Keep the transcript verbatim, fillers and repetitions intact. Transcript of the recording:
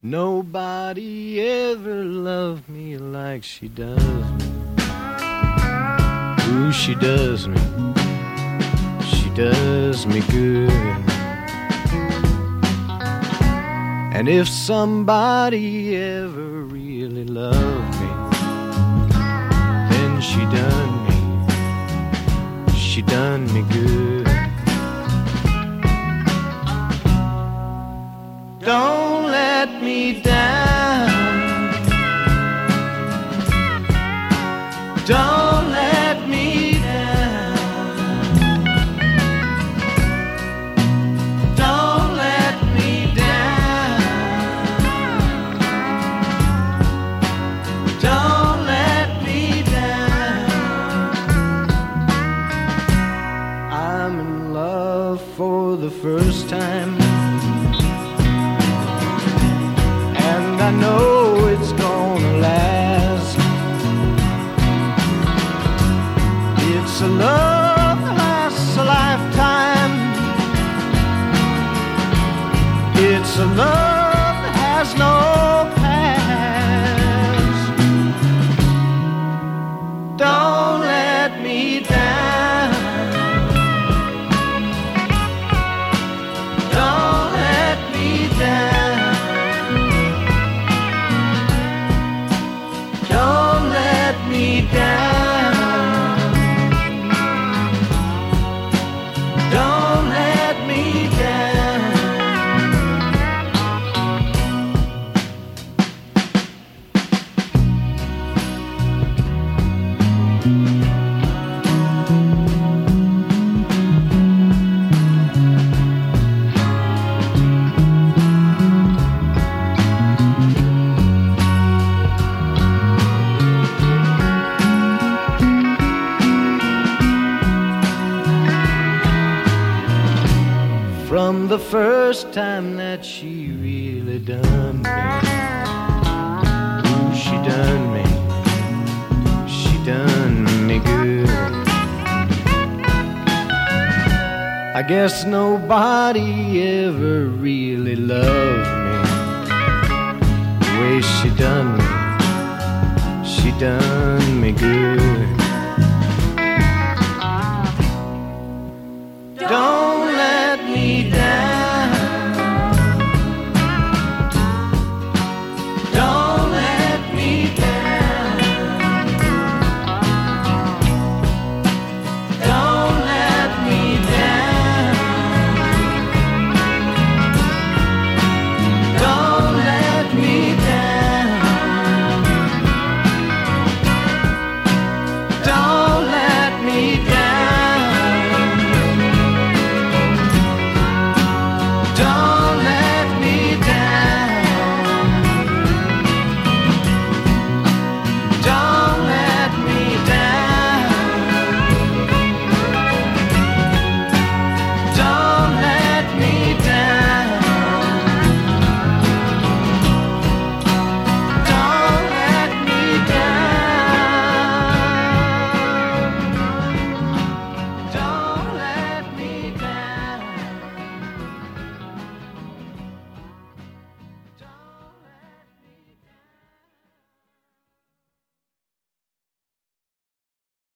Nobody ever loved me like she does me. Ooh, she does me. She does me good. And if somebody ever really loved me, then she done me. She done me good. Don't let me down. Don't let me down. Don't let me down. Don't let me down. I'm in love for the first time. I know it's gonna last. It's a love that lasts a lifetime. It's a love that has no past. Don't let me down. Don't let me down. From the first time that she really done me, ooh, she done me, she done me good. I guess nobody ever really loved me the way she done me, she done me good.